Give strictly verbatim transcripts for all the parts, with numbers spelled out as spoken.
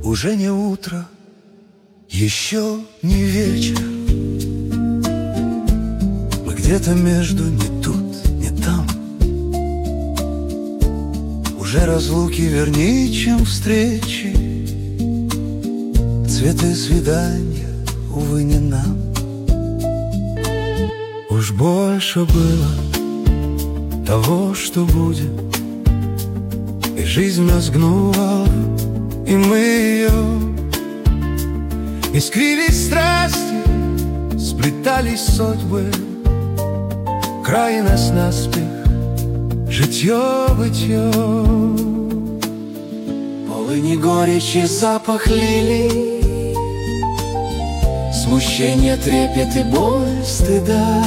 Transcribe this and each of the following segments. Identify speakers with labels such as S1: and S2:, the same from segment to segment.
S1: Уже не утро, еще не вечер. Мы где-то между ни тут, ни там. Уже разлуки вернее, чем встречи. Цветы свидания, увы, не нам. Уж больше было того, что будет, и жизнь мозгнула, и мы ее. Искрились страсти, сплетались судьбы, край нас наспех, житье-бытье. Полыни горечи, запах лилий, смущение, трепет и боль стыда.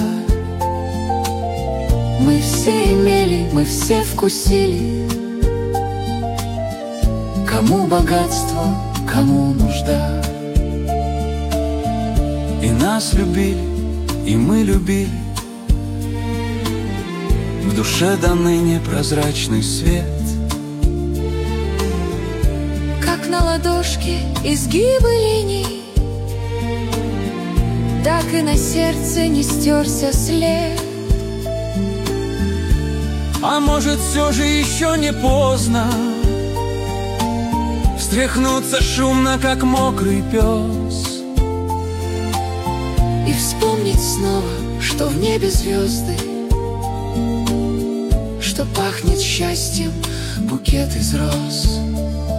S1: Мы все имели, мы все вкусили, кому богатство, кому нужда. И нас любили, и мы любили. В душе до ныне прозрачный свет.
S2: Как на ладошке изгибы линий, так и на сердце не стерся след.
S1: А может, все же еще не поздно встряхнуться шумно, как мокрый пес,
S2: и вспомнить снова, что в небе звезды, что пахнет счастьем букет из роз.